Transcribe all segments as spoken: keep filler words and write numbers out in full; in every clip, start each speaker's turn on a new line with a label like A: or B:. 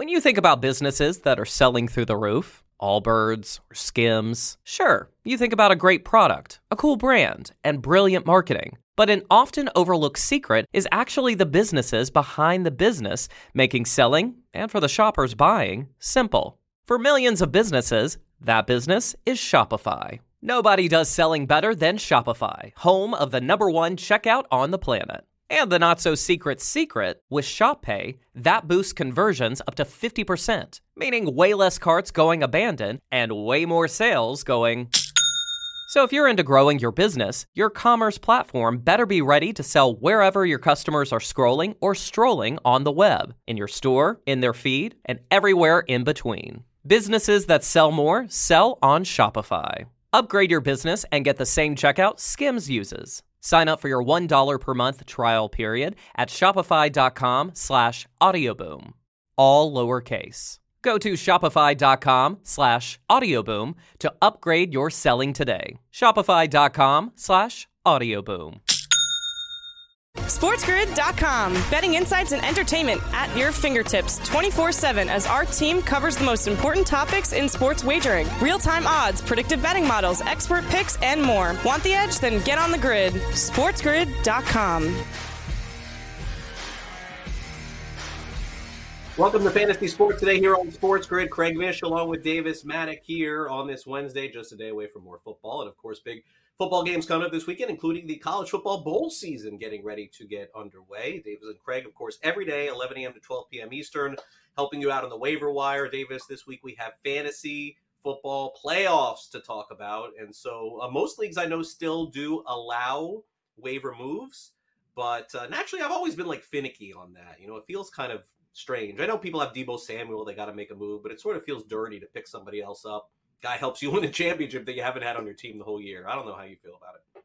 A: When you think about businesses that are selling through the roof, Allbirds or Skims, sure, you think about a great product, a cool brand, and brilliant marketing. But an often overlooked secret is actually the businesses behind the business, making selling, and for the shoppers buying, simple. For millions of businesses, that business is Shopify. Nobody does selling better than Shopify, home of the number one checkout on the planet. And the not-so-secret secret, with Shop Pay, that boosts conversions up to fifty percent, meaning way less carts going abandoned and way more sales going... So if you're into growing your business, your commerce platform better be ready to sell wherever your customers are scrolling or strolling on the web, in your store, in their feed, and everywhere in between. Businesses that sell more sell on Shopify. Upgrade your business and get the same checkout Skims uses. Sign up for your one dollar per month trial period at shopify.com slash audioboom. All lowercase. Go to shopify.com slash audioboom to upgrade your selling today. Shopify.com slash audioboom.
B: SportsGrid dot com. Betting insights and entertainment at your fingertips twenty-four seven as our team covers the most important topics in sports wagering. Real-time odds, predictive betting models, expert picks, and more. Want the edge? Then get on the grid. SportsGrid dot com.
C: Welcome to Fantasy Sports today here on Sports Grid. Craig Mish along with Davis Maddock here on this Wednesday, just a day away from more football. And, of course, big football games coming up this weekend, including the college football bowl season getting ready to get underway. Davis and Craig, of course, every day, eleven a.m. to twelve p.m. Eastern, helping you out on the waiver wire. Davis, this week we have fantasy football playoffs to talk about. And so uh, most leagues I know still do allow waiver moves. But uh, naturally, I've always been like finicky on that. You know, it feels kind of strange. I know people have Deebo Samuel, they got to make a move, but it sort of feels dirty to pick somebody else up. Guy helps you win a championship that you haven't had on your team the whole year. I don't know how you feel about it.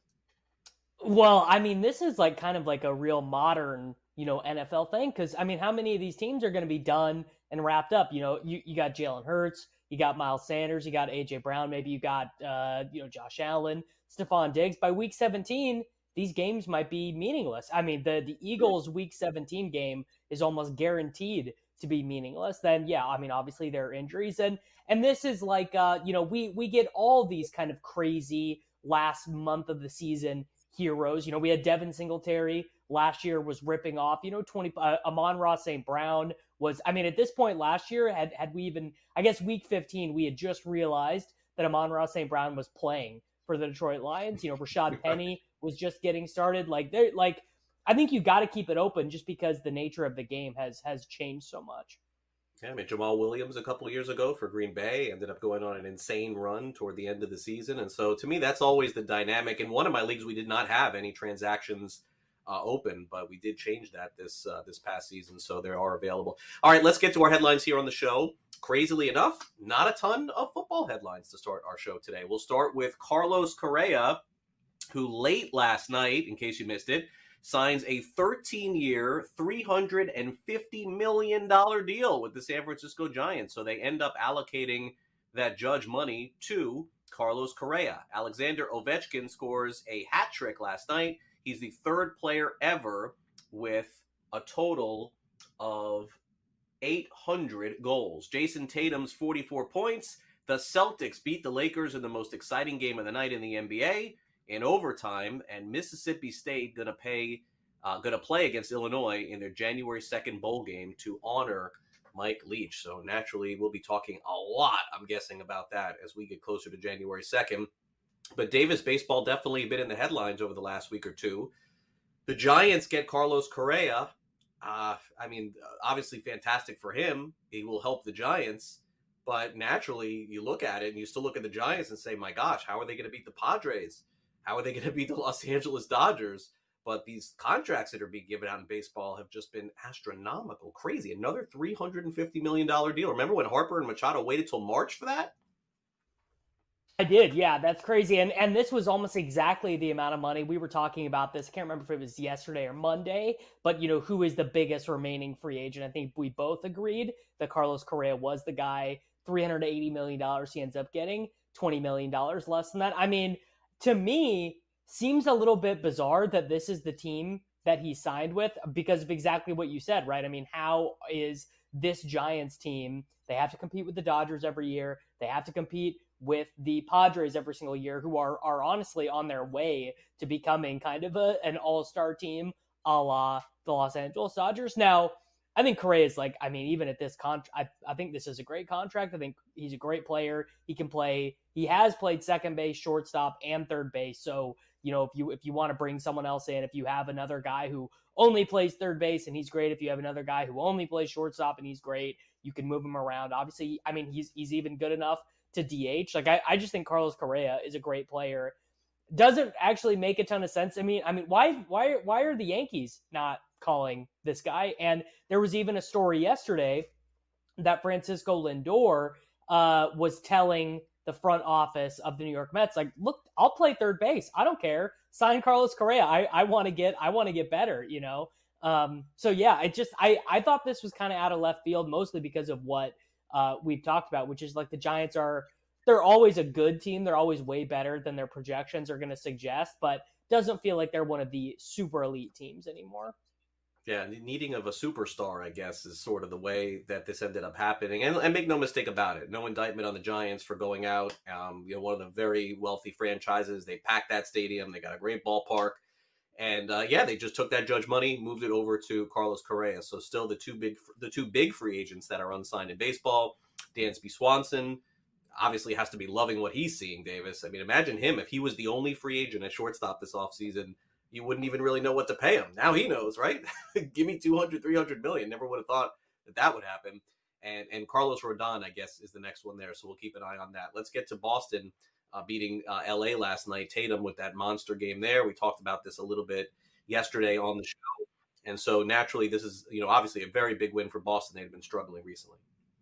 D: Well, I mean, this is like kind of like a real modern, you know, N F L thing. Because, I mean, how many of these teams are going to be done and wrapped up? You know, you, you got Jalen Hurts, you got Miles Sanders, you got A J Brown, maybe you got, uh, you know, Josh Allen, Stephon Diggs. By week seventeen, these games might be meaningless. I mean, the, the Eagles week seventeen game is almost guaranteed to be meaningless. Then, yeah, I mean, obviously there are injuries. And and this is like, uh, you know, we we get all these kind of crazy last month of the season heroes. You know, we had Devin Singletary last year was ripping off, you know, twenty, uh, Amon-Ra Saint Brown was, I mean, at this point last year, had, had we even, I guess week fifteen, we had just realized that Amon-Ra Saint Brown was playing for the Detroit Lions. You know, Rashad Penny was just getting started. Like, they're like, I think you got to keep it open just because the nature of the game has has changed so much.
C: Yeah, I mean, Jamal Williams a couple of years ago for Green Bay ended up going on an insane run toward the end of the season. And so to me, that's always the dynamic. In one of my leagues, we did not have any transactions uh, open, but we did change that this uh, this past season. So they are available. All right, let's get to our headlines here on the show. Crazily enough, not a ton of football headlines to start our show today. We'll start with Carlos Correa, who late last night, in case you missed it, signs a thirteen-year, three hundred fifty million dollars deal with the San Francisco Giants. So they end up allocating that Judge money to Carlos Correa. Alexander Ovechkin scores a hat trick last night. He's the third player ever with a total of eight hundred goals. Jason Tatum's forty-four points. The Celtics beat the Lakers in the most exciting game of the night in the N B A. In overtime, and Mississippi State gonna pay, uh, gonna play against Illinois in their January second bowl game to honor Mike Leach. So naturally, we'll be talking a lot, I'm guessing, about that as we get closer to January second. But Davis baseball definitely been in the headlines over the last week or two. The Giants get Carlos Correa. Uh, I mean, obviously fantastic for him. He will help the Giants. But naturally, you look at it and you still look at the Giants and say, my gosh, how are they going to beat the Padres? How are they going to beat the Los Angeles Dodgers? But these contracts that are being given out in baseball have just been astronomical, crazy. Another three hundred fifty million dollars deal. Remember when Harper and Machado waited till March for that?
D: I did, yeah, that's crazy. And and this was almost exactly the amount of money we were talking about this. I can't remember if it was yesterday or Monday, but, you know, who is the biggest remaining free agent? I think we both agreed that Carlos Correa was the guy. three hundred eighty million dollars he ends up getting, twenty million dollars less than that. I mean, to me, seems a little bit bizarre that this is the team that he signed with because of exactly what you said, right? I mean, how is this Giants team, they have to compete with the Dodgers every year. They have to compete with the Padres every single year, who are are honestly on their way to becoming kind of a, an all-star team a la the Los Angeles Dodgers. Now, I think Correa is like, I mean, even at this contract, I, I think this is a great contract. I think he's a great player. He can play, he has played second base, shortstop, and third base. So, you know, if you, if you want to bring someone else in, if you have another guy who only plays third base and he's great, if you have another guy who only plays shortstop and he's great, you can move him around. Obviously, I mean, he's, he's even good enough to D H. Like, I, I just think Carlos Correa is a great player. Doesn't actually make a ton of sense. I mean, I mean, why, why, why are the Yankees not calling this guy? And there was even a story yesterday that Francisco Lindor uh, was telling the front office of the New York Mets, like, look, I'll play third base. I don't care. Sign Carlos Correa. I, I want to get, I want to get better, you know? Um, so yeah, I just, I, I thought this was kind of out of left field, mostly because of what uh, we've talked about, which is like the Giants are, they're always a good team. They're always way better than their projections are going to suggest, but doesn't feel like they're one of the super elite teams anymore.
C: Yeah, needing of a superstar, I guess, is sort of the way that this ended up happening. And, and make no mistake about it, no indictment on the Giants for going out. Um, you know, one of the very wealthy franchises. They packed that stadium. They got a great ballpark. And uh, yeah, they just took that Judge money, moved it over to Carlos Correa. So still the two big, the two big free agents that are unsigned in baseball. Dansby Swanson obviously has to be loving what he's seeing, Davis. I mean, imagine him if he was the only free agent at shortstop this offseason. You wouldn't even really know what to pay him. Now he knows, right? Give me two hundred, three hundred million. Never would have thought that that would happen. And and Carlos Rodon, I guess, is the next one there. So we'll keep an eye on that. Let's get to Boston uh, beating uh, L A last night. Tatum with that monster game there. We talked about this a little bit yesterday on the show. And so naturally, this is, you know, obviously a very big win for Boston. They've been struggling recently.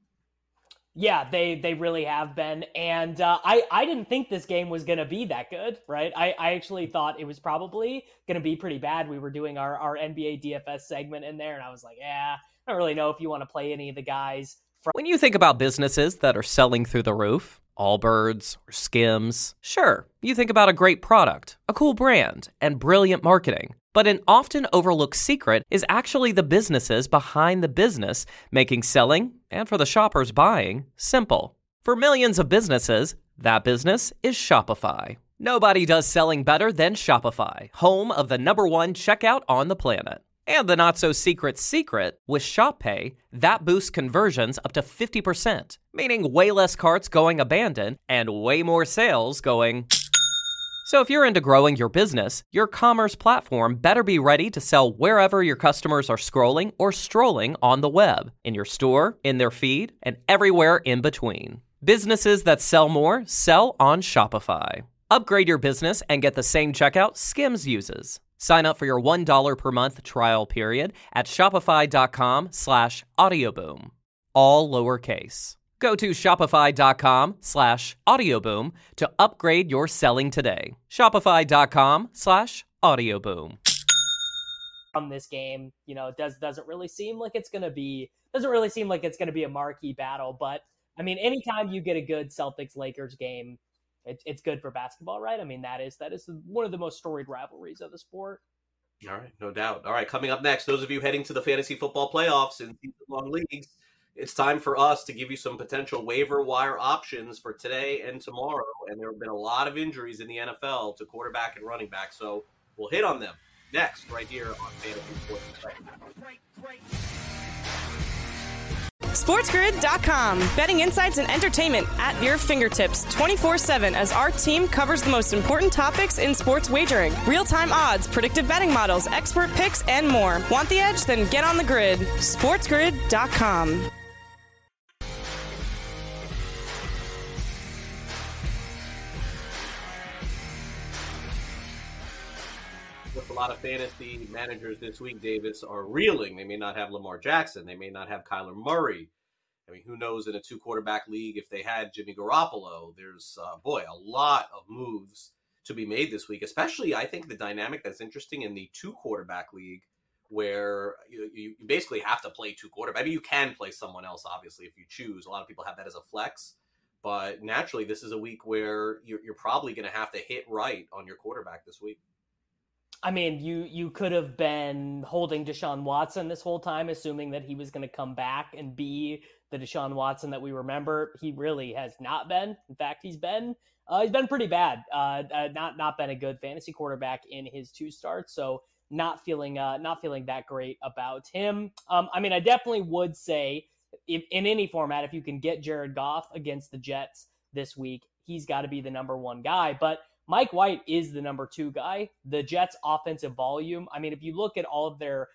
D: Yeah, they they really have been. And uh, I, I didn't think this game was going to be that good, right? I, I actually thought it was probably going to be pretty bad. We were doing our, our N B A D F S segment in there, and I was like, yeah, I don't really know if you want to play any of the guys. From-
A: when you think about businesses that are selling through the roof, Allbirds or Skims, sure, you think about a great product, a cool brand, and brilliant marketing. But an often overlooked secret is actually the businesses behind the business, making selling, and for the shoppers buying, simple. For millions of businesses, that business is Shopify. Nobody does selling better than Shopify, home of the number one checkout on the planet. And the not-so-secret secret, with Shop Pay, that boosts conversions up to fifty percent, meaning way less carts going abandoned and way more sales going... So if you're into growing your business, your commerce platform better be ready to sell wherever your customers are scrolling or strolling on the web, in your store, in their feed, and everywhere in between. Businesses that sell more sell on Shopify. Upgrade your business and get the same checkout Skims uses. Sign up for your one dollar per month trial period at shopify.com slash audioboom. All lowercase. Go to shopify.com slash audioboom to upgrade your selling today. Shopify.com slash audioboom.
D: From this game, you know, it does, doesn't really seem like it's going to be, doesn't really seem like it's going to be a marquee battle. But, I mean, anytime you get a good Celtics-Lakers game, it, it's good for basketball, right? I mean, that is that is one of the most storied rivalries of the sport.
C: All right, no doubt. All right, coming up next, those of you heading to the fantasy football playoffs in season-long leagues, it's time for us to give you some potential waiver wire options for today and tomorrow. And there have been a lot of injuries in the N F L to quarterback and running back. So we'll hit on them next right here on Fantasy Sports
B: Sports Grid dot com. Betting insights and entertainment at your fingertips twenty-four seven as our team covers the most important topics in sports wagering. Real-time odds, predictive betting models, expert picks, and more. Want the edge? Then get on the grid. Sports Grid dot com.
C: A lot of fantasy managers this week, Davis, are reeling. They may not have Lamar Jackson. They may not have Kyler Murray. I mean, who knows in a two-quarterback league if they had Jimmy Garoppolo. There's, uh, boy, a lot of moves to be made this week, especially, I think, the dynamic that's interesting in the two-quarterback league where you, you basically have to play two quarterbacks. I mean, you can play someone else, obviously, if you choose. A lot of people have that as a flex. But naturally, this is a week where you're, you're probably going to have to hit right on your quarterback this week.
D: I mean, you you could have been holding Deshaun Watson this whole time, assuming that he was going to come back and be the Deshaun Watson that we remember. He really has not been. In fact, he's been uh, he's been pretty bad. Uh, uh, not not been a good fantasy quarterback in his two starts. So not feeling uh, not feeling that great about him. Um, I mean, I definitely would say if, in any format, if you can get Jared Goff against the Jets this week, he's got to be the number one guy. But Mike White is the number two guy. The Jets' offensive volume, I mean, if you look at all of their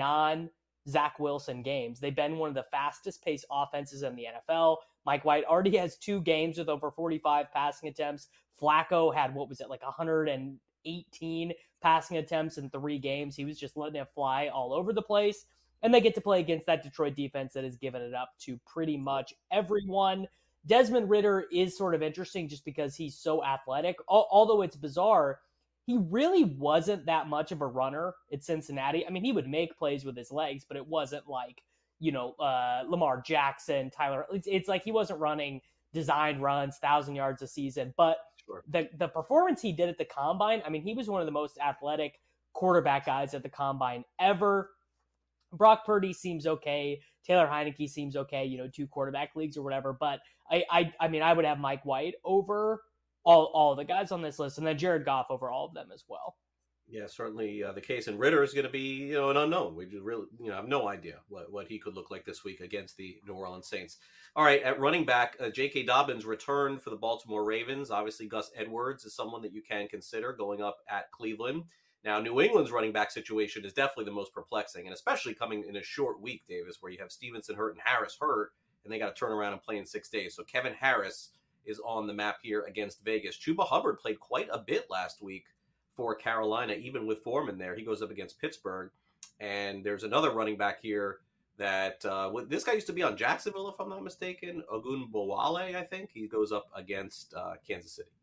D: non-Zach Wilson games, they've been one of the fastest-paced offenses in the N F L. Mike White already has two games with over forty-five passing attempts. Flacco had, what was it, like one hundred eighteen passing attempts in three games. He was just letting it fly all over the place. And they get to play against that Detroit defense that has given it up to pretty much everyone. Desmond Ridder is sort of interesting just because he's so athletic. Although it's bizarre, he really wasn't that much of a runner at Cincinnati. I mean, he would make plays with his legs, but it wasn't like, you know, uh, Lamar Jackson, Tyler. It's, it's like he wasn't running design runs, one thousand yards a season. But sure. the, the performance he did at the Combine, I mean, he was one of the most athletic quarterback guys at the Combine ever. Brock Purdy seems okay. Taylor Heineke seems okay, you know, two quarterback leagues or whatever. But I, I, I mean, I would have Mike White over all, all the guys on this list, and then Jared Goff over all of them as well.
C: Yeah, certainly uh, the case. And Ridder is going to be, you know, an unknown. We just really, you know, have no idea what, what he could look like this week against the New Orleans Saints. All right, at running back, uh, J K. Dobbins returned for the Baltimore Ravens. Obviously, Gus Edwards is someone that you can consider going up at Cleveland. Now, New England's running back situation is definitely the most perplexing, and especially coming in a short week, Davis, where you have Stevenson hurt and Harris hurt, and they got to turn around and play in six days. So Kevin Harris is on the map here against Vegas. Chuba Hubbard played quite a bit last week for Carolina, even with Foreman there. He goes up against Pittsburgh. And there's another running back here that uh, this guy used to be on Jacksonville, if I'm not mistaken. Ogunbowale, I think. He goes up against uh, Kansas City.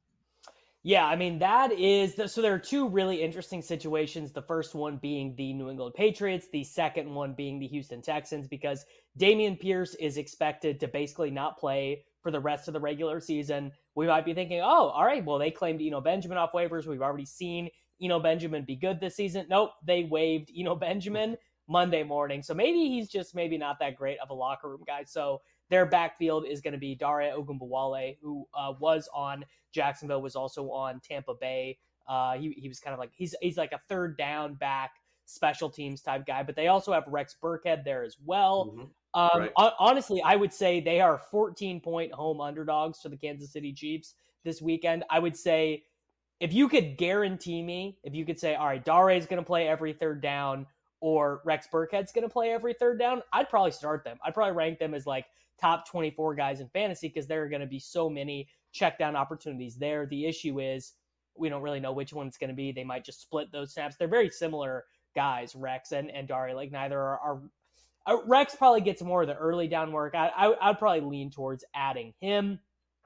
D: Yeah, I mean, that is the, so there are two really interesting situations. The first one being the New England Patriots, the second one being the Houston Texans, because Dameon Pierce is expected to basically not play for the rest of the regular season. We might be thinking, oh, all right, well, they claimed Eno Benjamin off waivers. We've already seen Eno Benjamin be good this season. Nope, they waived Eno Benjamin Monday morning. So maybe he's just maybe not that great of a locker room guy. So their backfield is going to be Dare Ogunbowale, who uh, was on Jacksonville, was also on Tampa Bay. Uh, he he was kind of like he's he's like a third down back special teams type guy. But they also have Rex Burkhead there as well. Mm-hmm. Um, right. on, honestly, I would say they are fourteen point home underdogs to the Kansas City Chiefs this weekend. I would say if you could guarantee me, if you could say, all right, Dare is going to play every third down, or Rex Burkhead's going to play every third down, I'd probably start them. I'd probably rank them as like top twenty-four guys in fantasy because there are going to be so many check down opportunities there. The issue is we don't really know which one it's going to be. They might just split those snaps. They're very similar guys, Rex and, and Dare. Like neither are, are uh, Rex probably gets more of the early down work. I, I, I'd probably lean towards adding him.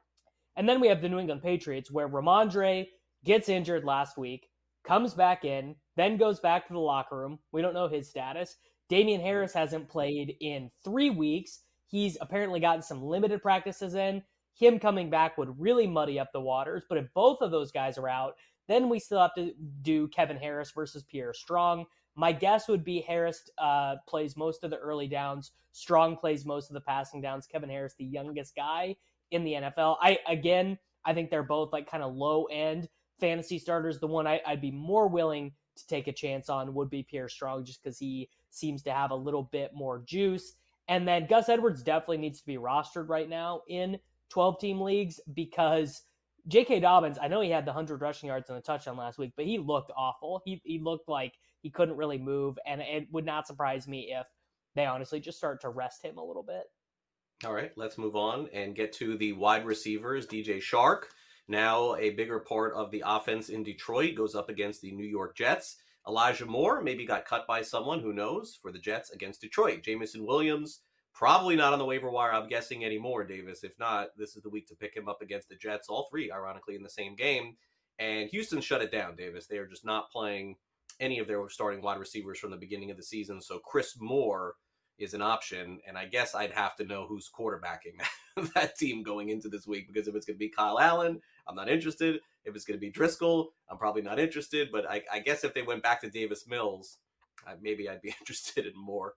D: And then we have the New England Patriots where Ramondre gets injured last week, comes back in, then goes back to the locker room. We don't know his status. Damian Harris hasn't played in three weeks. He's apparently gotten some limited practices in. Him coming back would really muddy up the waters. But if both of those guys are out, then we still have to do Kevin Harris versus Pierre Strong. My guess would be Harris uh, plays most of the early downs. Strong plays most of the passing downs. Kevin Harris, the youngest guy in the N F L. I Again, I think they're both like kind of low-end fantasy starters. The one I, I'd be more willing to take a chance on would be Pierre Strong just because he seems to have a little bit more juice. And then Gus Edwards definitely needs to be rostered right now in twelve-team leagues because J K. Dobbins, I know he had the one hundred rushing yards and a touchdown last week, but he looked awful. He he looked like he couldn't really move, and it would not surprise me if they honestly just start to rest him a little bit.
C: All right, let's move on and get to the wide receivers. D J Chark, now a bigger part of the offense in Detroit, goes up against the New York Jets. Elijah Moore maybe got cut by someone, who knows, for the Jets against Detroit. Jamison Williams, probably not on the waiver wire, I'm guessing, anymore, Davis. If not, this is the week to pick him up against the Jets, all three, ironically, in the same game. And Houston shut it down, Davis. They are just not playing any of their starting wide receivers from the beginning of the season. So Chris Moore is an option. And I guess I'd have to know who's quarterbacking that team going into this week, because if it's going to be Kyle Allen, I'm not interested. If it's going to be Driscoll, I'm probably not interested. But I, I guess if they went back to Davis Mills, I, maybe I'd be interested in more.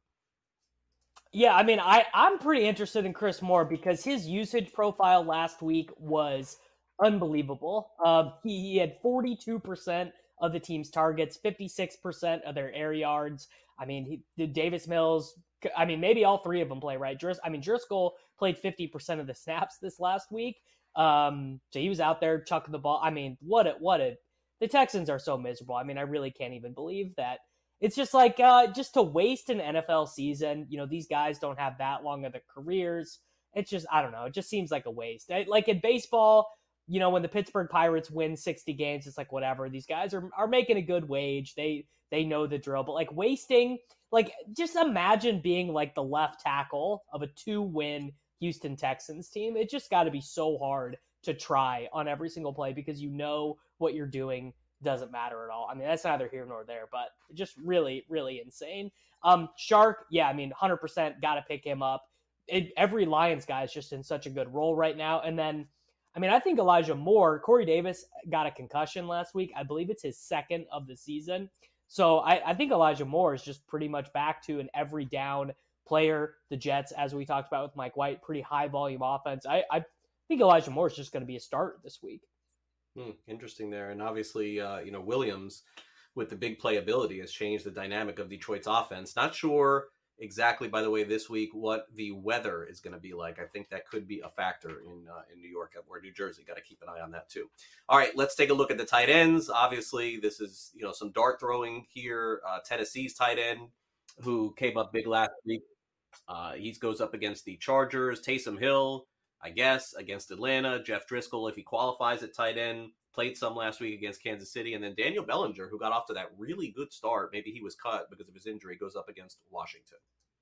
D: Yeah, I mean, I, I'm pretty interested in Chris Moore because his usage profile last week was unbelievable. Uh, he, he had forty-two percent of the team's targets, fifty-six percent of their air yards. I mean, he, the Davis Mills, I mean, maybe all three of them play, right? Dris, I mean, Driscoll played fifty percent of the snaps this last week. Um, so he was out there chucking the ball. I mean, what a, what a, the Texans are so miserable. I mean, I really can't even believe that. It's just like, uh, just to waste an N F L season. You know, these guys don't have that long of their careers. It's just, I don't know. It just seems like a waste. I, like in baseball, you know, when the Pittsburgh Pirates win sixty games, it's like, whatever. These guys are, are making a good wage. They, they know the drill, but like wasting, like just imagine being like the left tackle of a two win Houston Texans team. It just got to be so hard to try on every single play because you know what you're doing doesn't matter at all. I mean, that's neither here nor there, but just really, really insane. Um, Shark, yeah, I mean, one hundred percent got to pick him up. It, every Lions guy is just in such a good role right now. And then, I mean, I think Elijah Moore, Corey Davis got a concussion last week. I believe it's his second of the season. So I, I think Elijah Moore is just pretty much back to an every down player. The Jets, as we talked about with Mike White, pretty high volume offense. I, I think Elijah Moore is just going to be a starter this week.
C: Hmm, interesting there. And obviously, uh, you know, Williams with the big playability has changed the dynamic of Detroit's offense. Not sure exactly, by the way, this week what the weather is going to be like. I think that could be a factor in uh, in New York or New Jersey. Got to keep an eye on that too. All right, let's take a look at the tight ends. Obviously, this is, you know, some dart throwing here. Uh, Tennessee's tight end who came up big last week. Uh, he goes up against the Chargers. Taysom Hill, I guess, against Atlanta. Jeff Driscoll, if he qualifies at tight end, played some last week against Kansas City. And then Daniel Bellinger, who got off to that really good start, maybe he was cut because of his injury, goes up against Washington.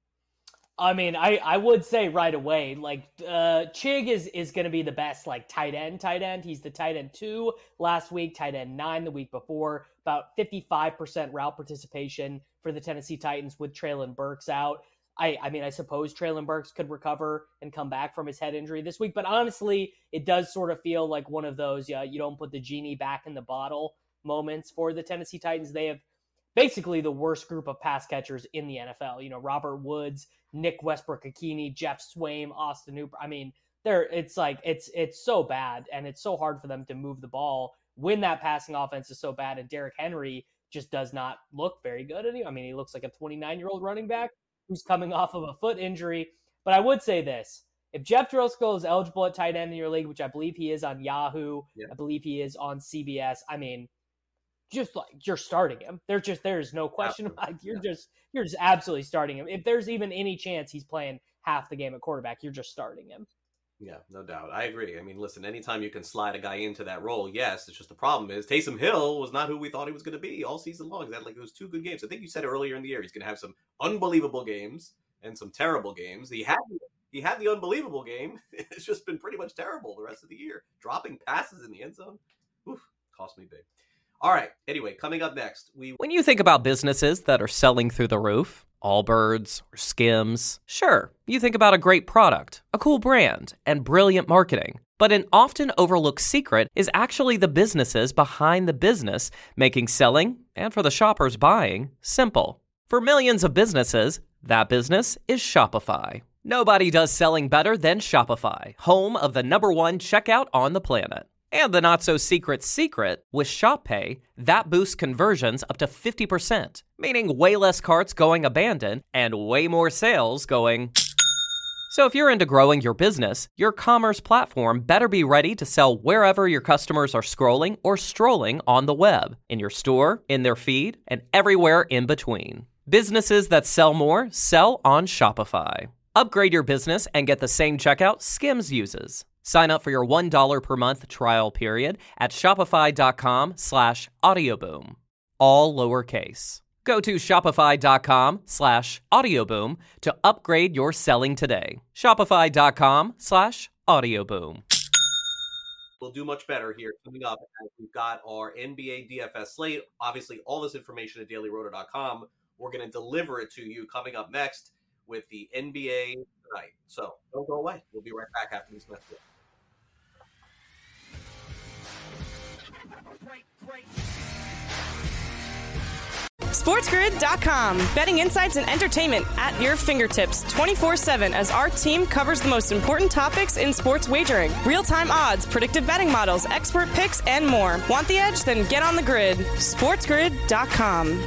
D: I mean, I, I would say right away, like, uh, Chig is, is going to be the best, like, tight end, tight end. He's the tight end two last week, tight end nine the week before, about fifty-five percent route participation for the Tennessee Titans with Treylon Burks out. I, I mean, I suppose Treylon Burks could recover and come back from his head injury this week, but honestly, it does sort of feel like one of those, yeah, you don't put the genie back in the bottle moments for the Tennessee Titans. They have basically the worst group of pass catchers in the N F L. You know, Robert Woods, Nick Westbrook-Ikini, Jeff Swaim, Austin Hooper. I mean, they're, it's like, it's, it's so bad, and it's so hard for them to move the ball when that passing offense is so bad, and Derrick Henry just does not look very good anymore. I mean, he looks like a twenty-nine-year-old running back who's coming off of a foot injury. But I would say this. If Jeff Driscoll is eligible at tight end in your league, which I believe he is on Yahoo, yeah. I believe he is on C B S, I mean, just like you're starting him. There's just there's no question about it. You're yeah. just you're just absolutely starting him. If there's even any chance he's playing half the game at quarterback, you're just starting him.
C: Yeah, no doubt. I agree. I mean, listen, anytime you can slide a guy into that role, yes, it's just the problem is Taysom Hill was not who we thought he was going to be all season long. That like it was two good games. I think you said earlier in the year he's going to have some unbelievable games and some terrible games. He had he had the unbelievable game. It's just been pretty much terrible the rest of the year. Dropping passes in the end zone, oof, cost me big. All right. Anyway, coming up next, we
A: when you think about businesses that are selling through the roof, Allbirds or Skims, sure, you think about a great product, a cool brand, and brilliant marketing. But an often overlooked secret is actually the businesses behind the business, making selling, and for the shoppers buying, simple. For millions of businesses, that business is Shopify. Nobody does selling better than Shopify, home of the number one checkout on the planet. And the not-so-secret secret, with Shop Pay, that boosts conversions up to fifty percent, meaning way less carts going abandoned and way more sales going... So if you're into growing your business, your commerce platform better be ready to sell wherever your customers are scrolling or strolling on the web, in your store, in their feed, and everywhere in between. Businesses that sell more sell on Shopify. Upgrade your business and get the same checkout Skims uses. Sign up for your one dollar per month trial period at shopify.com slash audioboom. All lowercase. Go to shopify.com slash audioboom to upgrade your selling today. Shopify.com slash audioboom.
C: We'll do much better here coming up as we've got our N B A D F S slate. Obviously, all this information at daily roto dot com. We're going to deliver it to you coming up next. with the N B A tonight. So don't go away. We'll be right back after this message.
B: SportsGrid dot com. Betting insights and entertainment at your fingertips twenty-four seven as our team covers the most important topics in sports wagering. Real-time odds, predictive betting models, expert picks, and more. Want the edge? Then get on the grid. SportsGrid dot com.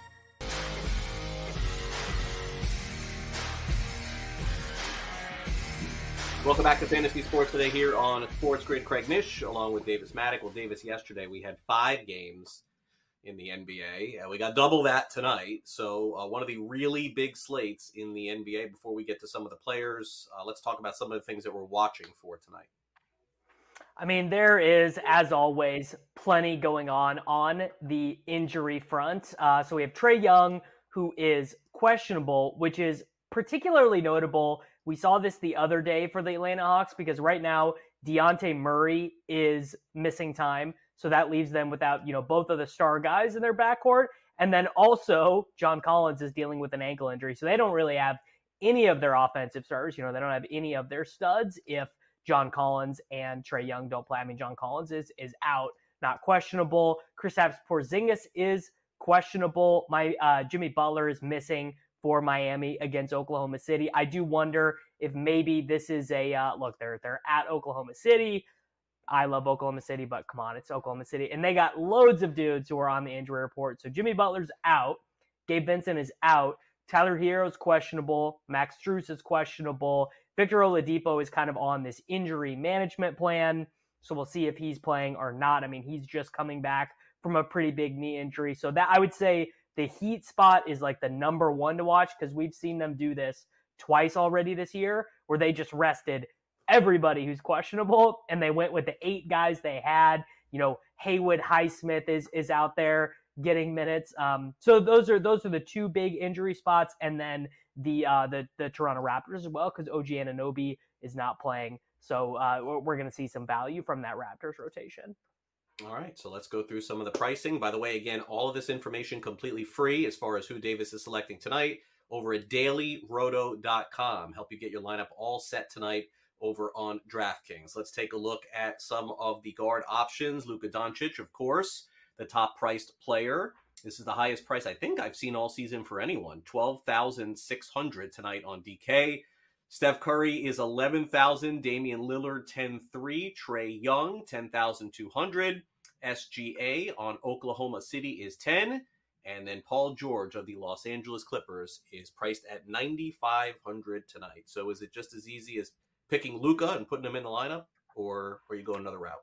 C: Welcome back to Fantasy Sports Today here on Sports Grid. Craig Mish along with Davis Maddock. Well, Davis, yesterday we had five games in the N B A, and we got double that tonight. So uh, one of the really big slates in the N B A. Before we get to some of the players, uh, let's talk about some of the things that we're watching for tonight.
D: I mean, there is, as always, plenty going on on the injury front. Uh, so we have Trae Young, who is questionable, which is particularly notable. We saw this the other day for the Atlanta Hawks because right now Dejounte Murray is missing time. So that leaves them without, you know, both of the star guys in their backcourt. And then also John Collins is dealing with an ankle injury. So they don't really have any of their offensive stars. You know, they don't have any of their studs if John Collins and Trae Young don't play. I mean, John Collins is is out, not questionable. Kristaps Porzingis is questionable. My uh, Jimmy Butler is missing for Miami against Oklahoma City. I do wonder if maybe this is a uh, look. They're they're at Oklahoma City. I love Oklahoma City, but come on, it's Oklahoma City, and they got loads of dudes who are on the injury report. So Jimmy Butler's out. Gabe Vincent is out. Tyler Hero's questionable. Max Strus is questionable. Victor Oladipo is kind of on this injury management plan. So we'll see if he's playing or not. I mean, he's just coming back from a pretty big knee injury. So that I would say the Heat spot is like the number one to watch because we've seen them do this twice already this year where they just rested everybody who's questionable and they went with the eight guys they had. You know, Haywood Highsmith is is out there getting minutes. Um, so those are those are the two big injury spots, and then the uh, the the Toronto Raptors as well because O G Anunoby is not playing. So uh, we're going to see some value from that Raptors rotation.
C: All right, so let's go through some of the pricing. By the way, again, all of this information completely free as far as who Davis is selecting tonight over at daily roto dot com. Help you get your lineup all set tonight over on DraftKings. Let's take a look at some of the guard options. Luka Doncic, of course, the top priced player. This is the highest price I think I've seen all season for anyone. twelve thousand six hundred tonight on D K. Steph Curry is eleven thousand. Damian Lillard, ten thousand three hundred. Trae Young, ten thousand two hundred. S G A on Oklahoma City is ten. And then Paul George of the Los Angeles Clippers is priced at nine thousand five hundred tonight. So is it just as easy as picking Luka and putting him in the lineup, or or you go another route?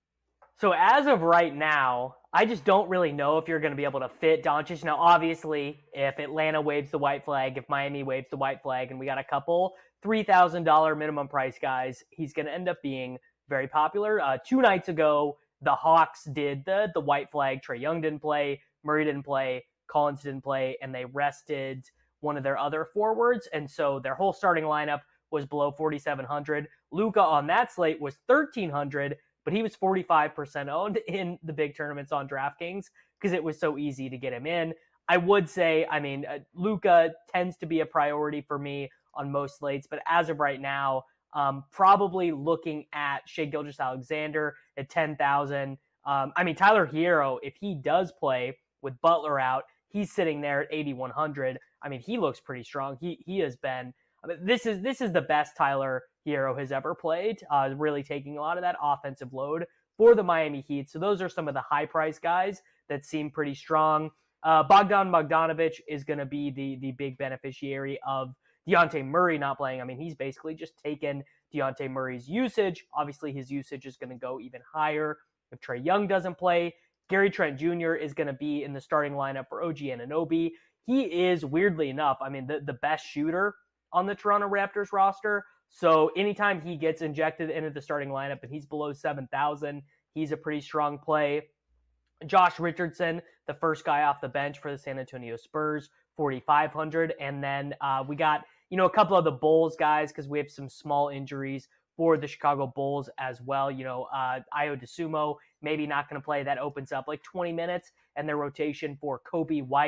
D: So as of right now, I just don't really know if you're going to be able to fit Doncic. Now, obviously, if Atlanta waves the white flag, if Miami waves the white flag, and we got a couple three thousand dollars minimum price guys, he's going to end up being very popular. Uh, two nights ago, the Hawks did the the white flag. Trae Young didn't play, Murray didn't play, Collins didn't play, and they rested one of their other forwards. And so their whole starting lineup was below forty-seven hundred. Luka on that slate was thirteen hundred, but he was forty-five percent owned in the big tournaments on DraftKings because it was so easy to get him in. I would say, I mean, uh, Luka tends to be a priority for me on most slates, but as of right now, um, probably looking at Shai Gilgeous-Alexander at ten thousand. Um, I mean, Tyler Hero, if he does play with Butler out, he's sitting there at eighty-one hundred. I mean, he looks pretty strong. He he has been. I mean, this is this is the best Tyler Hero has ever played. Uh, really taking a lot of that offensive load for the Miami Heat. So those are some of the high price guys that seem pretty strong. Uh, Bogdan Bogdanovic is going to be the the big beneficiary of Dejounte Murray not playing. I mean, he's basically just taken Dejounte Murray's usage. Obviously, his usage is going to go even higher if Trae Young doesn't play. Gary Trent Junior is going to be in the starting lineup for O G Anunoby. He is, weirdly enough, I mean, the, the best shooter on the Toronto Raptors roster. So anytime he gets injected into the starting lineup and he's below seven thousand, he's a pretty strong play. Josh Richardson, the first guy off the bench for the San Antonio Spurs, forty-five hundred. And then uh, we got, you know, a couple of the Bulls guys because we have some small injuries for the Chicago Bulls as well. You know, uh, Ayo DeSumo maybe not going to play. That opens up like twenty minutes and their rotation for Kobe White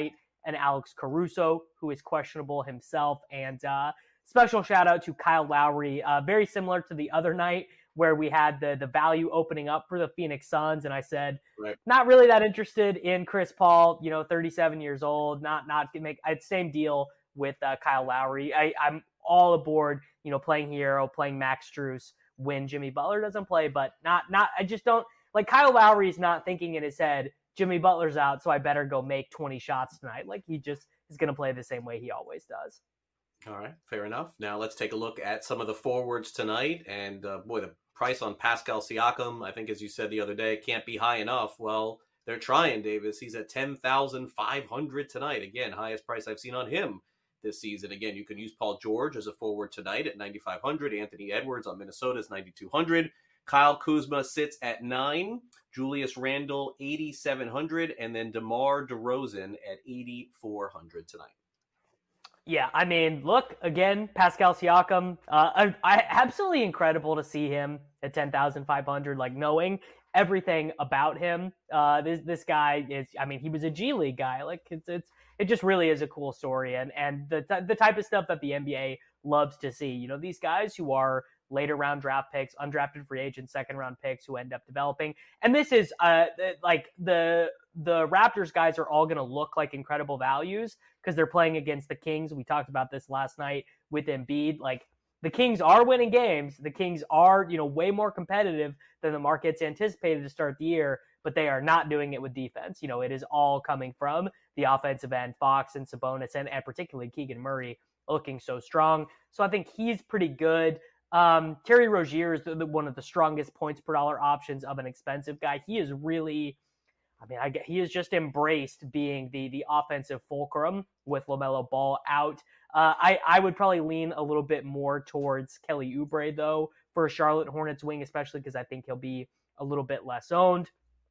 D: and Alex Caruso, who is questionable himself. And uh, special shout out to Kyle Lowry, uh, very similar to the other night where we had the the value opening up for the Phoenix Suns, and I said,
C: right.
D: not really that interested in Chris Paul, you know, thirty-seven years old, not not make it's same deal with uh, Kyle Lowry. I, I'm all aboard, you know, playing Hero, playing Max Strus when Jimmy Butler doesn't play, but not not I just don't like Kyle Lowry's not thinking in his head, Jimmy Butler's out, so I better go make twenty shots tonight. Like he just is going to play the same way he always does.
C: All right, fair enough. Now let's take a look at some of the forwards tonight. And uh, boy, the price on Pascal Siakam, I think as you said the other day, can't be high enough. Well, they're trying, Davis. He's at ten thousand five hundred tonight. Again, highest price I've seen on him this season. Again, you can use Paul George as a forward tonight at ninety-five hundred. Anthony Edwards on Minnesota is ninety-two hundred. Kyle Kuzma sits at nine. Julius Randle, eighty-seven hundred. And then DeMar DeRozan at eighty-four hundred tonight.
D: Yeah, I mean, look, again, Pascal Siakam, uh, I, I, absolutely incredible to see him at ten thousand five hundred, like knowing everything about him. Uh, this this guy is, I mean, he was a G League guy. Like, it's it's it just really is a cool story. And, and the, the type of stuff that the N B A loves to see. You know, these guys who are later round draft picks, undrafted free agents, second round picks who end up developing. And this is uh like the the Raptors guys are all going to look like incredible values because they're playing against the Kings. We talked about this last night with Embiid. Like the Kings are winning games. The Kings are, you know, way more competitive than the markets anticipated to start the year, but they are not doing it with defense. You know, it is all coming from the offensive end, Fox and Sabonis, and, and particularly Keegan Murray looking so strong. So I think he's pretty good. Um, Terry Rozier is the, the, one of the strongest points per dollar options of an expensive guy. He is really, I mean, I get, he has just embraced being the the offensive fulcrum with LaMelo Ball out. Uh, I, I would probably lean a little bit more towards Kelly Oubre, though, for a Charlotte Hornets wing, especially because I think he'll be a little bit less owned.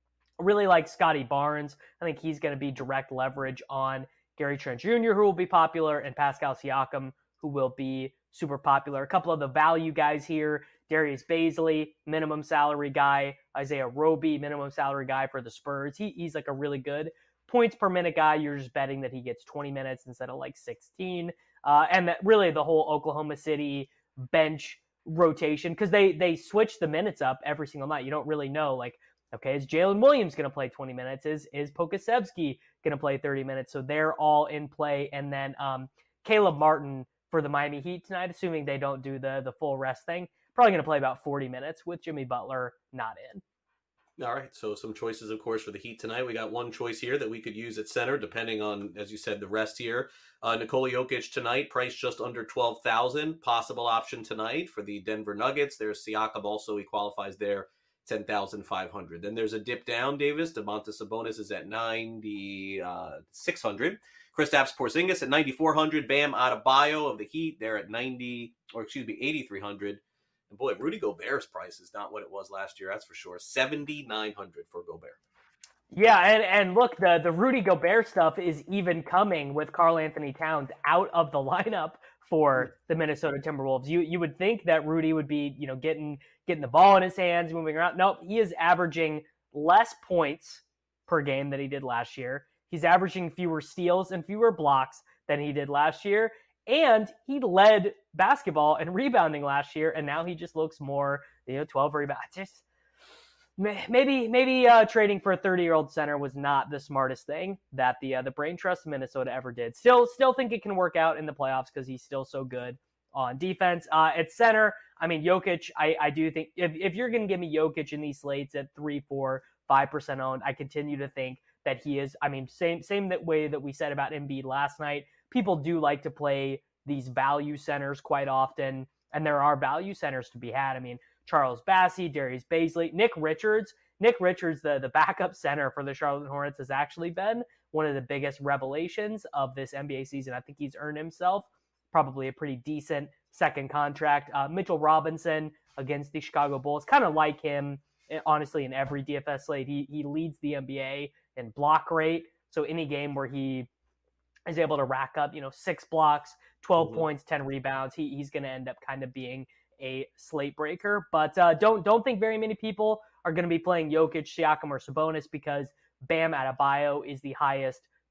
D: I really like Scotty Barnes. I think he's going to be direct leverage on Gary Trent Junior, who will be popular, and Pascal Siakam, who will be super popular. A couple of the value guys here, Darius Bazley, minimum salary guy, Isaiah Roby, minimum salary guy for the Spurs. He, he's like a really good points per minute guy. You're just betting that he gets twenty minutes instead of like sixteen. Uh, and that really the whole Oklahoma City bench rotation, because they, they switch the minutes up every single night. You don't really know, like, okay, is Jalen Williams going to play twenty minutes? Is is Pokusevski going to play thirty minutes? So they're all in play. And then um, Caleb Martin for the Miami Heat tonight, assuming they don't do the the full rest thing, probably going to play about forty minutes with Jimmy Butler not in.
C: All right, so some choices, of course, for the Heat tonight. We got one choice here that we could use at center, depending on, as you said, the rest here. Uh, Nikola Jokic tonight, priced just under twelve thousand dollars. Possible option tonight for the Denver Nuggets. There's Siakam also. He qualifies there, ten thousand five hundred dollars. Then there's a dip down, Davis. Domantas Sabonis is at ninety-six hundred dollars. Kristaps Porzingis at ninety-four hundred dollars. Bam Adebayo of the Heat, they're at ninety, or excuse me, eighty-three hundred dollars. And boy, Rudy Gobert's price is not what it was last year, that's for sure. seventy-nine hundred dollars for Gobert.
D: Yeah, and, and look, the, the Rudy Gobert stuff is even coming with Karl Anthony Towns out of the lineup for the Minnesota Timberwolves. You you would think that Rudy would be, you know, getting getting the ball in his hands, moving around. Nope, he is averaging less points per game than he did last year. He's averaging fewer steals and fewer blocks than he did last year. And he led basketball and rebounding last year, and now he just looks more, you know, twelve rebounds. Just maybe maybe uh, trading for a thirty-year-old center was not the smartest thing that the uh, the brain trust of Minnesota ever did. Still, still think it can work out in the playoffs because he's still so good on defense. Uh, at center, I mean, Jokic, I, I do think if, if you're going to give me Jokic in these slates at three, four, five percent owned, I continue to think that he is, I mean, same same that way that we said about Embiid last night. People do like to play these value centers quite often, and there are value centers to be had. I mean, Charles Bassey, Darius Bazley, Nick Richards. Nick Richards, the, the backup center for the Charlotte Hornets, has actually been one of the biggest revelations of this N B A season. I think he's earned himself probably a pretty decent second contract. Uh, Mitchell Robinson against the Chicago Bulls, kind of like him, honestly, in every D F S slate. He, he leads the N B A in block rate. So any game where he is able to rack up, you know, six blocks, twelve mm-hmm. points, ten rebounds, he, he's going to end up kind of being a slate breaker. But uh, don't don't think very many people are going to be playing Jokic, Siakam, or Sabonis because Bam Adebayo is the highest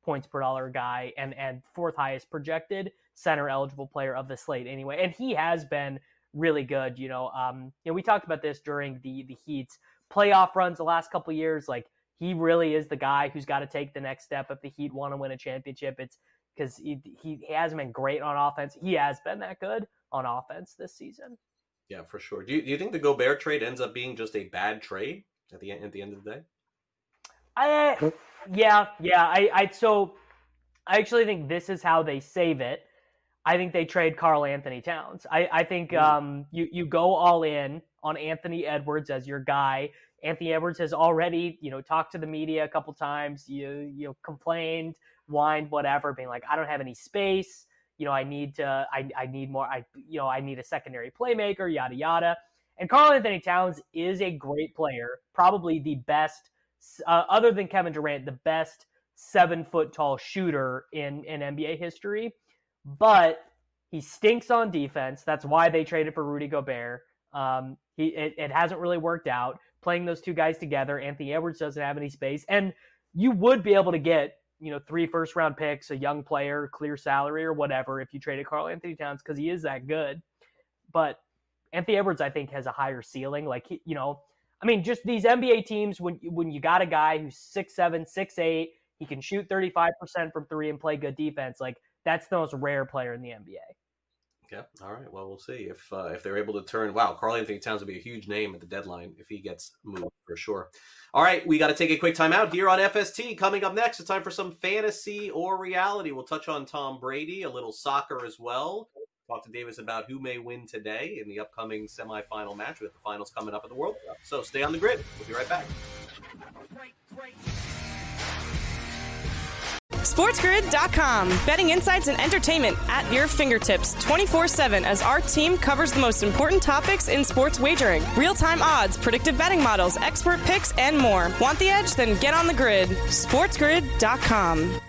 D: points per dollar guy and, and fourth highest projected center eligible player of the slate anyway. And he has been really good. You know, um, you know, we talked about this during the, the Heat's playoff runs the last couple of years. Like, he really is the guy who's got to take the next step if the Heat want to win a championship. It's because he, he hasn't been great on offense. He has been that good on offense this season.
C: Yeah, for sure. Do you, do you think the Gobert trade ends up being just a bad trade at the end, at the end of the day?
D: I, yeah, yeah. I, I, so I actually think this is how they save it. I think they trade Karl Anthony Towns. I, I think um, you, you go all in on Anthony Edwards as your guy. Anthony Edwards has already, you know, talked to the media a couple times, you, you know, complained, whined, whatever, being like, I don't have any space. You know, I need to, I, I need more, I, you know, I need a secondary playmaker, yada, yada. And Karl Anthony Towns is a great player, probably the best, uh, other than Kevin Durant, the best seven foot tall shooter in, in N B A history. But he stinks on defense. That's why they traded for Rudy Gobert. Um, he, it, it hasn't really worked out. Playing those two guys together, Anthony Edwards doesn't have any space. And you would be able to get, you know, three first round picks, a young player, clear salary or whatever if you traded Karl Anthony Towns because he is that good. But Anthony Edwards, I think, has a higher ceiling. Like, he, you know, I mean, just these N B A teams, when, when you got a guy who's six seven, six eight, he can shoot thirty-five percent from three and play good defense, like, that's the most rare player in the N B A.
C: Yeah. All right. Well, we'll see if uh, if they're able to turn. Wow, Karl Anthony Towns will be a huge name at the deadline if he gets moved for sure. All right, we got to take a quick time out here on F S T. Coming up next, it's time for some fantasy or reality. We'll touch on Tom Brady, a little soccer as well. Talk to Davis about who may win today in the upcoming semifinal match with the finals coming up at the World Cup. So stay on the grid. We'll be right back.
B: SportsGrid dot com. Betting insights and entertainment at your fingertips twenty-four seven as our team covers the most important topics in sports wagering. Real-time odds, predictive betting models, expert picks, and more. Want the edge? Then get on the grid. SportsGrid dot com.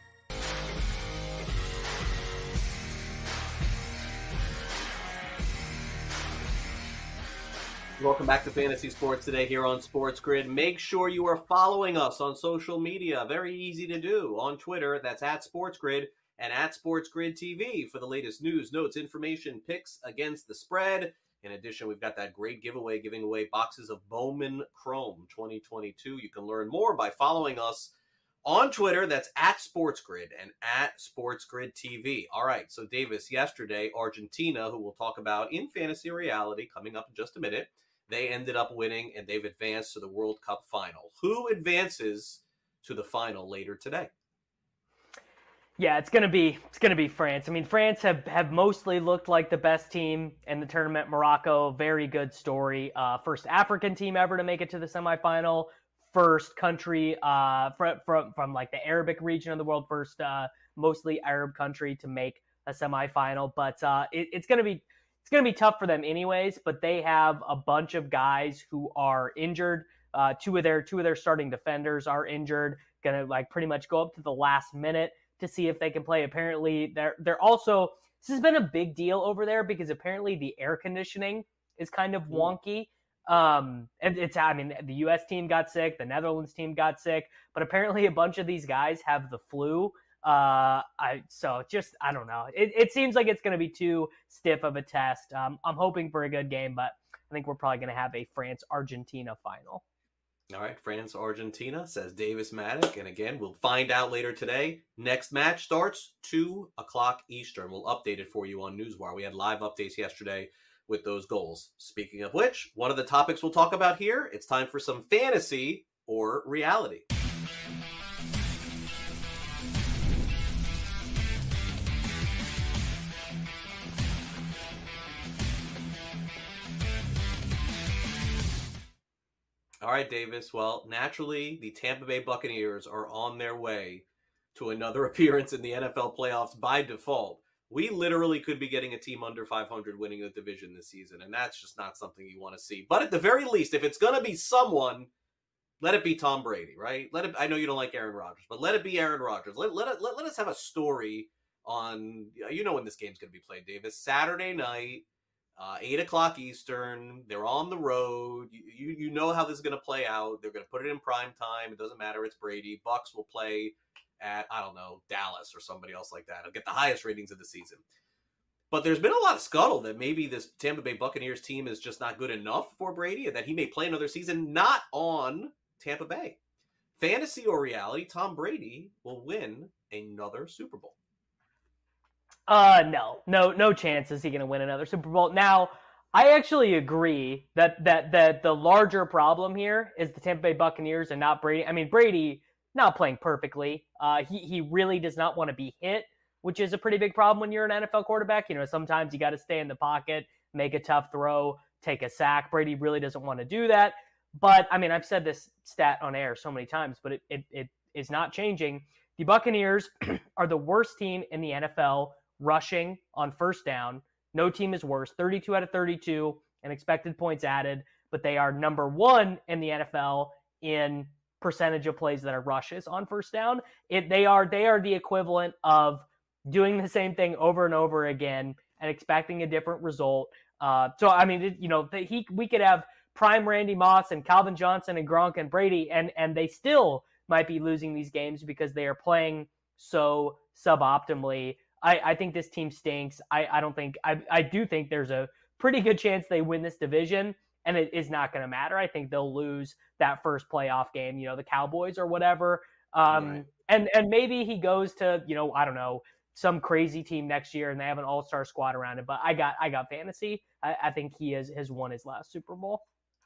C: Welcome back to Fantasy Sports today here on Sports Grid. Make sure you are following us on social media. Very easy to do. On Twitter, that's at Sports Grid, and at Sports Grid T V for the latest news, notes, information, picks against the spread. In addition, we've got that great giveaway, giving away boxes of Bowman Chrome twenty twenty-two. You can learn more by following us on Twitter. That's at Sports Grid and at Sports Grid T V. All right, so Davis, yesterday, Argentina, who we'll talk about in Fantasy Reality coming up in just a minute, they ended up winning, and they've advanced to the World Cup final. Who advances to the final later today?
D: Yeah, it's gonna be it's gonna be France. I mean, France have, have mostly looked like the best team in the tournament. Morocco, very good story. Uh, first African team ever to make it to the semifinal. First country uh, from from from like the Arabic region of the world. First uh, mostly Arab country to make a semifinal. But uh, it, it's gonna be. It's going to be tough for them anyways, but they have a bunch of guys who are injured. Uh, two of their two of their starting defenders are injured. Going to like pretty much go up to the last minute to see if they can play. Apparently, they're they're also this has been a big deal over there because apparently the air conditioning is kind of wonky. Um, and it's I mean the U S team got sick, the Netherlands team got sick, but apparently a bunch of these guys have the flu. Uh, I so just I don't know. It, it seems like it's going to be too stiff of a test. Um, I'm hoping for a good game, but I think we're probably going to have a France-Argentina final.
C: All right, France-Argentina, says Davis Maddock. And again, we'll find out later today. Next match starts two o'clock Eastern. We'll update it for you on Newswire. We had live updates yesterday with those goals. Speaking of which, one of the topics we'll talk about here, it's time for some fantasy or reality. All right, Davis. Well, naturally, the Tampa Bay Buccaneers are on their way to another appearance in the N F L playoffs by default. We literally could be getting a team under five hundred winning the division this season, and that's just not something you want to see. But at the very least, if it's going to be someone, let it be Tom Brady, right? Let it. I know you don't like Aaron Rodgers, but let it be Aaron Rodgers. Let, let, it, let, let us have a story on, you know when this game's going to be played, Davis. Saturday night. Uh, eight o'clock Eastern. They're on the road. You, you you know how this is going to play out. They're going to put it in prime time. It doesn't matter. It's Brady. Bucks will play at, I don't know, Dallas or somebody else like that. He'll get the highest ratings of the season. But there's been a lot of scuttle that maybe this Tampa Bay Buccaneers team is just not good enough for Brady and that he may play another season not on Tampa Bay. Fantasy or reality, Tom Brady will win another Super Bowl.
D: Uh, no, no, no chance is he going to win another Super Bowl. Now, I actually agree that, that, that the larger problem here is the Tampa Bay Buccaneers and not Brady. I mean, Brady not playing perfectly. Uh, he, he really does not want to be hit, which is a pretty big problem when you're an N F L quarterback. You know, sometimes you got to stay in the pocket, make a tough throw, take a sack. Brady really doesn't want to do that. But, I mean, I've said this stat on air so many times, but it, it, it is not changing. The Buccaneers are the worst team in the N F L rushing on first down. No team is worse, thirty-two out of thirty-two and expected points added, but they are number one in the N F L in percentage of plays that are rushes on first down. It, they are they are the equivalent of doing the same thing over and over again and expecting a different result. Uh, so, I mean, it, you know, the, he we could have prime Randy Moss and Calvin Johnson and Gronk and Brady, and and they still might be losing these games because they are playing so suboptimally. I, I think this team stinks. I, I don't think I, I do think there's a pretty good chance they win this division, and it is not going to matter. I think they'll lose that first playoff game, you know, the Cowboys or whatever. Um,
C: right.
D: and and maybe he goes to, you know, I don't know, some crazy team next year and they have an all-star squad around it. But I got I got fantasy. I, I think he has has won his last Super Bowl.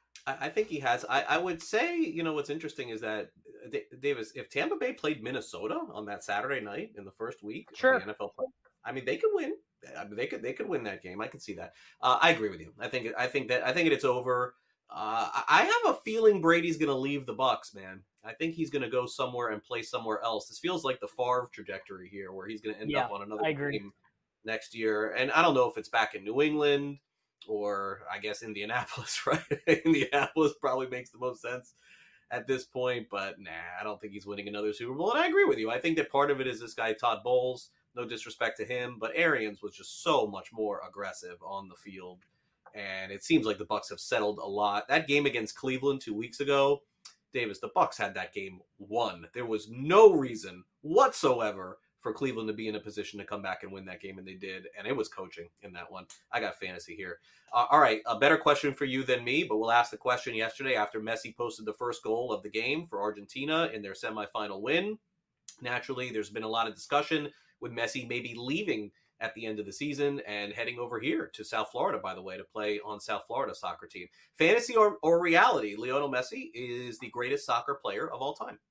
C: I think he has. I, I would say, you know, what's interesting is that, Davis, if Tampa Bay played Minnesota on that Saturday night in the first week
D: Sure.
C: of the N F L play, I mean, they could win. I mean, they could they could win that game. I could see that. Uh, I agree with you. I think I think that I think it's over. Uh, I have a feeling Brady's going to leave the Bucs, man. I think he's going to go somewhere and play somewhere else. This feels like the Favre trajectory here, where he's going to end
D: Yeah,
C: up on another
D: I agree.
C: team next year. And I don't know if it's back in New England or I guess Indianapolis, right? Indianapolis probably makes the most sense at this point, but nah, I don't think he's winning another Super Bowl. And I agree with you. I think that part of it is this guy, Todd Bowles. No disrespect to him, but Arians was just so much more aggressive on the field. And it seems like the Bucs have settled a lot. That game against Cleveland two weeks ago, Davis, the Bucs had that game won. There was no reason whatsoever for Cleveland to be in a position to come back and win that game, and they did. And it was coaching in that one. I got fantasy here. Uh, all right, a better question for you than me, but we'll ask the question yesterday after Messi posted the first goal of the game for Argentina in their semifinal win. Naturally, there's been a lot of discussion with Messi maybe leaving at the end of the season and heading over here to South Florida, by the way, to play on South Florida soccer team. Fantasy or, or reality, Lionel Messi is the greatest soccer player of all time.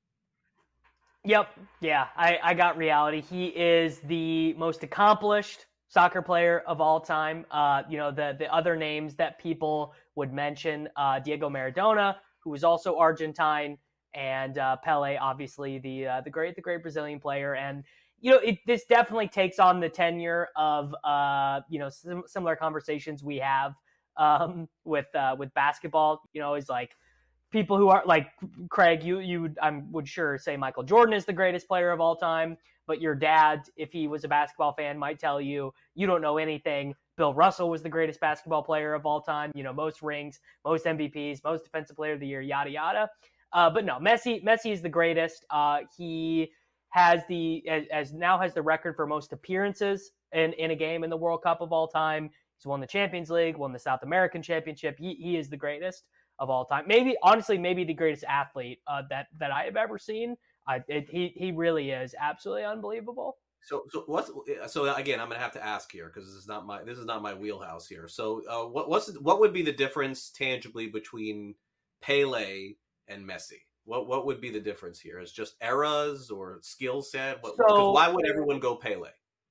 D: Yep. Yeah, I, I got reality. He is the most accomplished soccer player of all time. Uh, you know, the, the other names that people would mention, uh, Diego Maradona, who was also Argentine, and uh, Pele, obviously the uh, the great the great Brazilian player. And you know, it, this definitely takes on the tenure of uh, you know sim- similar conversations we have um, with uh, with basketball. You know, it's like people who are like Craig. You you I would sure say Michael Jordan is the greatest player of all time, but your dad, if he was a basketball fan, might tell you you don't know anything. Bill Russell was the greatest basketball player of all time. You know, most rings, most M V Ps, most defensive player of the year, yada yada. Uh, but no, Messi Messi is the greatest. Uh, he has the as, as now has the record for most appearances in, in a game in the World Cup of all time. He's won the Champions League, won the South American Championship. He he is the greatest of all time. Maybe honestly, maybe the greatest athlete uh, that that I have ever seen. I, it, he he really is absolutely unbelievable.
C: So so what's so again? I'm gonna have to ask here because this is not my this is not my wheelhouse here. So uh, what what's what would be the difference tangibly between Pele and Messi? What what would be the difference here? Is just eras or skill set? What,
D: So,
C: why would everyone go Pele?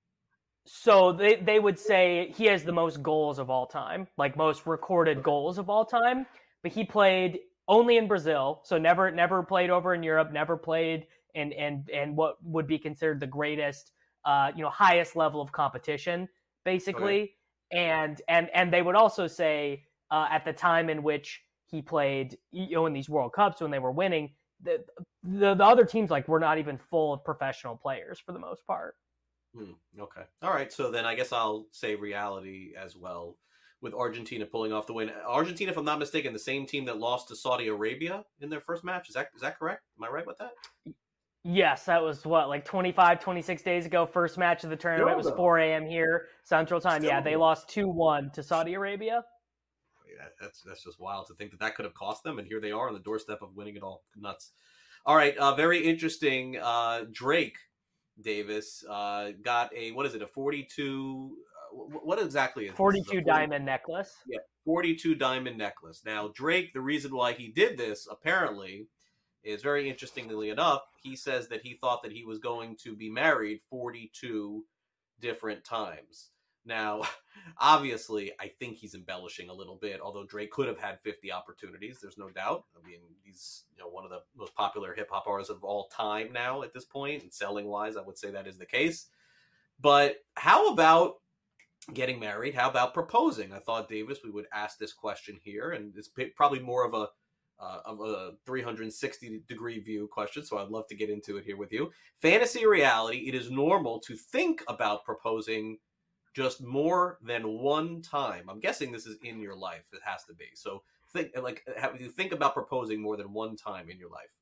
D: So they, they would say he has the most goals of all time, like most recorded goals of all time. But he played only in Brazil, so never never played over in Europe, never played in and and what would be considered the greatest, uh, you know, highest level of competition, basically.
C: Okay.
D: And and and they would also say uh, at the time in which he played, you know, in these World Cups when they were winning, the, the the other teams like were not even full of professional players for the most part.
C: Hmm, okay. All right. So then I guess I'll say reality as well with Argentina pulling off the win. Argentina, if I'm not mistaken, the same team that lost to Saudi Arabia in their first match. Is that is that correct? Am I right with that?
D: Yes, that was what, like twenty-five, twenty-six days ago. First match of the tournament. It was four a.m. here, Central Time. Yeah, they lost two one to Saudi Arabia.
C: Yeah, that's that's just wild to think that that could have cost them, and here they are on the doorstep of winning it all. Nuts. All right, uh, very interesting. Uh, Drake Davis uh, got a, what is it, a forty-two, uh, what exactly is
D: forty-two
C: this?
D: diamond necklace.
C: Yeah, forty-two diamond necklace. Now, Drake, the reason why he did this, apparently, is very interestingly enough, he says that he thought that he was going to be married forty-two different times. Now, obviously, I think he's embellishing a little bit, although Drake could have had fifty opportunities, there's no doubt. I mean, he's, you know, one of the most popular hip-hop artists of all time now at this point, and selling-wise, I would say that is the case. But how about getting married? How about proposing? I thought, Davis, we would ask this question here, and it's probably more of a Uh, of a three hundred sixty degree view question, so I'd love to get into it here with you. Fantasy reality, it is normal to think about proposing just more than one time. I'm guessing this is in your life. It has to be. So think, like, have you think about proposing more than one time in your life?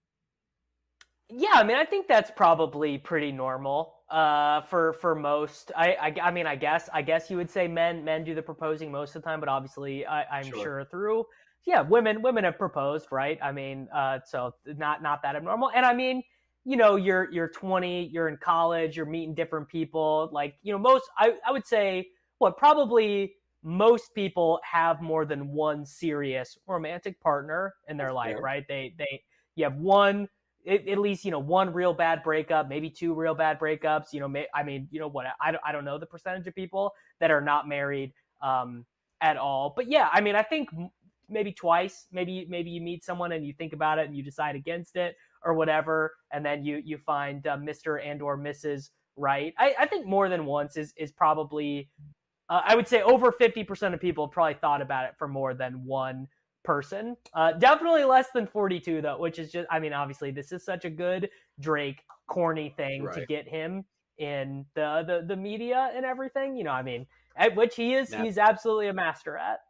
D: Yeah, I mean, I think that's probably pretty normal uh, for for most. I, I I mean, I guess I guess you would say men men do the proposing most of the time, but obviously, I, I'm sure. sure through. Yeah, women women have proposed, right? I mean, uh, so not not that abnormal. And I mean, you know, you're you're twenty, you're in college, you're meeting different people. Like, you know, most I, I would say what probably most people have more than one serious romantic partner in their life, yeah. right? They they you have one at, at least, you know, one real bad breakup, maybe two real bad breakups. You know, may, I mean, you know what? I don't I don't know the percentage of people that are not married um, at all, but yeah, I mean, I think. Maybe twice, maybe maybe you meet someone and you think about it and you decide against it or whatever, and then you you find uh, Mister and or Missus Right. I, I think more than once is is probably, uh, I would say over fifty percent of people have probably thought about it for more than one person. Uh, definitely less than forty-two though, which is just, I mean, obviously this is such a good Drake corny thing right. to get him in the, the the media and everything. You know, I mean, at which he is yeah. he's absolutely a master at.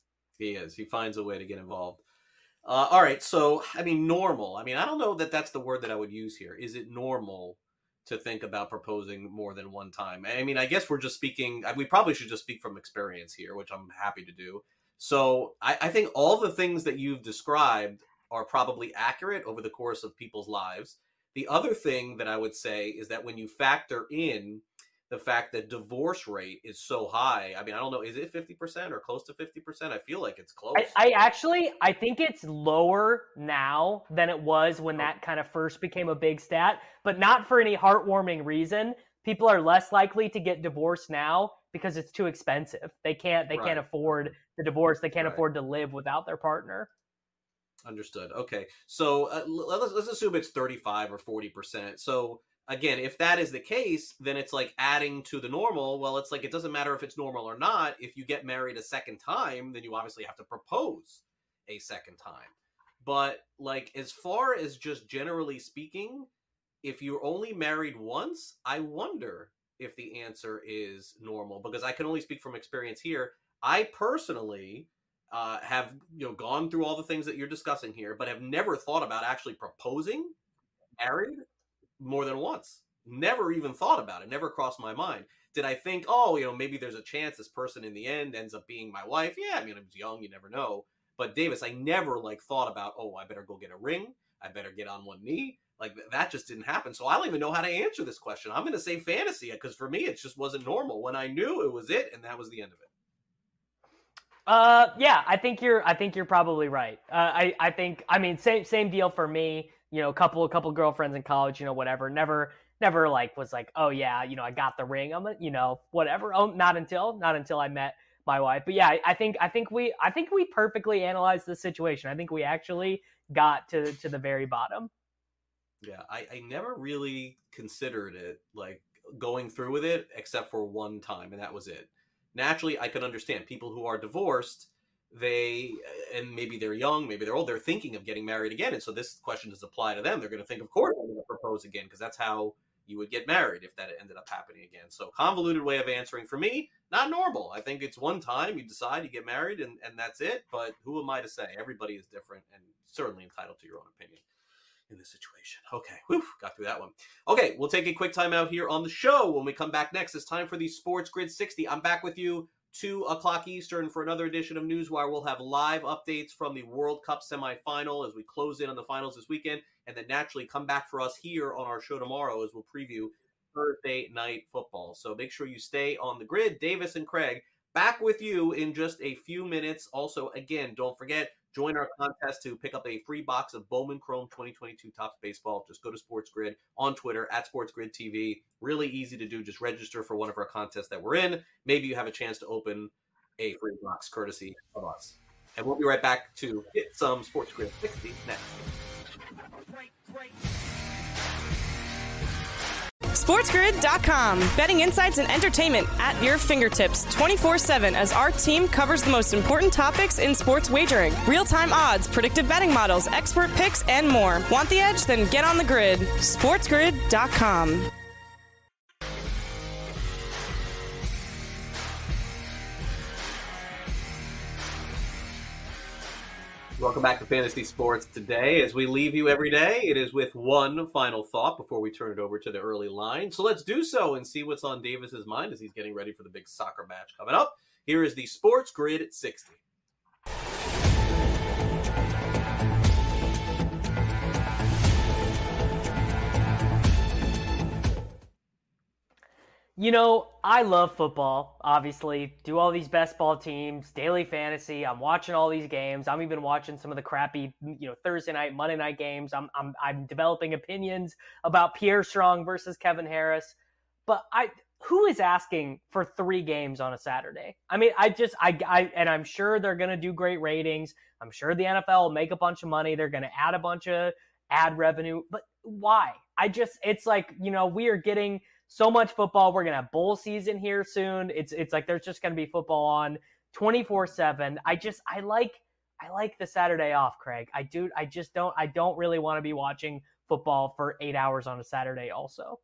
C: He is. He finds a way to get involved. Uh, all right. So, I mean, normal. I mean, I don't know that that's the word that I would use here. Is it normal to think about proposing more than one time? I mean, I guess we're just speaking, we probably should just speak from experience here, which I'm happy to do. So I, I think all the things that you've described are probably accurate over the course of people's lives. The other thing that I would say is that when you factor in the fact that divorce rate is so high. I mean, I don't know, is it fifty percent or close to fifty percent? I feel like it's close.
D: I, I actually, I think it's lower now than it was when that kind of first became a big stat, but not for any heartwarming reason. People are less likely to get divorced now because it's too expensive. They can't, they right. can't afford the divorce. They can't right. afford to live without their partner.
C: Understood. Okay. So uh, let's, let's assume it's thirty-five or forty percent. So again, if that is the case, then it's like adding to the normal. Well, it's like, it doesn't matter if it's normal or not. If you get married a second time, then you obviously have to propose a second time. But like, as far as just generally speaking, if you're only married once, I wonder if the answer is normal, because I can only speak from experience here. I personally uh, have, you know, gone through all the things that you're discussing here, but have never thought about actually proposing married more than once. Never even thought about it. Never crossed my mind. Did I think, oh, you know, maybe there's a chance this person in the end ends up being my wife? Yeah, I mean, I was young, you never know. But Davis, I never like thought about, oh, I better go get a ring. I better get on one knee. Like, that just didn't happen. So I don't even know how to answer this question. I'm going to say fantasy, because for me, it just wasn't normal. When I knew, it was it, and that was the end of it.
D: Uh, yeah, I think you're. I think you're probably right. Uh, I, I think. I mean, same, same deal for me. You know, a couple, a couple girlfriends in college. You know, whatever. Never, never like was like, oh yeah, you know, I got the ring. I'm, a, you know, whatever. Oh, not until, not until I met my wife. But yeah, I, I think, I think we, I think we perfectly analyzed the situation. I think we actually got to to the very bottom.
C: Yeah, I, I never really considered it, like going through with it, except for one time, and that was it. Naturally, I can understand people who are divorced, they, and maybe they're young, maybe they're old, they're thinking of getting married again. And so this question does apply to them. They're going to think, of course, I'm going to propose again, because that's how you would get married if that ended up happening again. So convoluted way of answering for me, not normal. I think it's one time you decide, you get married, and, and that's it. But who am I to say? Everybody is different and certainly entitled to your own opinion. in this situation. Okay, whew, got through that one. Okay, we'll take a quick time out here on the show. When we come back next, it's time for the Sports Grid sixty. I'm back with you two o'clock Eastern for another edition of Newswire. We'll have live updates from the World Cup semifinal as we close in on the finals this weekend, and then naturally come back for us here on our show tomorrow as we'll preview Thursday night football. So make sure you stay on the grid. Davis and Craig, back with you in just a few minutes. Also, again, don't forget, join our contest to pick up a free box of Bowman Chrome twenty twenty-two Topps Baseball. Just go to Sports Grid on Twitter, at Sports Grid T V. Really easy to do. Just register for one of our contests that we're in. Maybe you have a chance to open a free box courtesy of us. And we'll be right back to get some Sports Grid sixty next.
B: SportsGrid dot com. Betting insights and entertainment at your fingertips twenty-four seven as our team covers the most important topics in sports wagering. Real-time odds, predictive betting models, expert picks, and more. Want the edge? Then get on the grid. SportsGrid dot com.
C: Welcome back to Fantasy Sports today. As we leave you every day, it is with one final thought before we turn it over to the early line. So let's do so and see what's on Davis's mind as he's getting ready for the big soccer match coming up. Here is the Sports Grid sixty.
D: You know, I love football, obviously. Do all these best ball teams, daily fantasy. I'm watching all these games. I'm even watching some of the crappy, you know, Thursday night, Monday night games. I'm I'm I'm developing opinions about Pierre Strong versus Kevin Harris. But I who is asking for three games on a Saturday? I mean, I just I I and I'm sure they're going to do great ratings. I'm sure the N F L will make a bunch of money. They're going to add a bunch of ad revenue. But why? I just it's like, you know, we are getting so much football. We're going to have bowl season here soon. It's it's like there's just going to be football on twenty-four seven. I just I like I like the Saturday off, Craig. I do I just don't I don't really want to be watching football for eight hours on a Saturday also.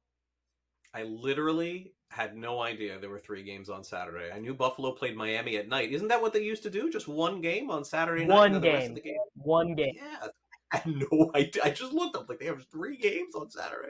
C: I literally had no idea there were three games on Saturday. I knew Buffalo played Miami at night. Isn't that what they used to do? Just one game on Saturday night?
D: One game. game. One game.
C: Yeah. I had no idea. I just looked up like they have three games on Saturday.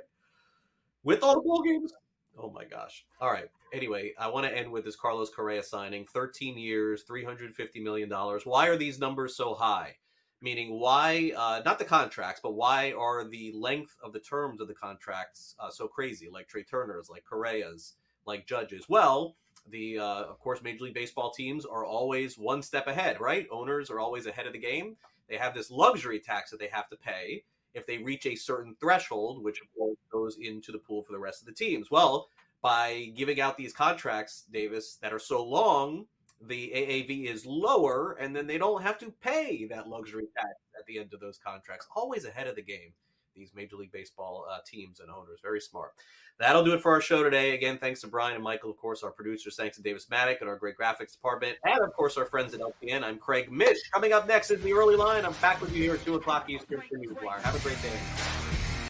C: With all the bowl games? Oh my gosh. All right. Anyway, I want to end with this Carlos Correa signing. thirteen years, three hundred fifty million dollars. Why are these numbers so high? Meaning why, uh, not the contracts, but why are the length of the terms of the contracts uh, so crazy? Like Trey Turner's, like Correa's, like Judge's. Well, the, uh, of course, Major League Baseball teams are always one step ahead, right? Owners are always ahead of the game. They have this luxury tax that they have to pay if they reach a certain threshold, which of course goes into the pool for the rest of the teams. Well, by giving out these contracts, Davis, that are so long, the A A V is lower, and then they don't have to pay that luxury tax at the end of those contracts. Always ahead of the game, these Major League Baseball uh, teams and owners. Very smart. That'll do it for our show today. Again, thanks to Brian and Michael, of course, our producers. Thanks to Davis Maddock and our great graphics department. And, of course, our friends at L P N. I'm Craig Mish. Coming up next is the early line. I'm back with you here at two o'clock Eastern for Newswire. Have a great day.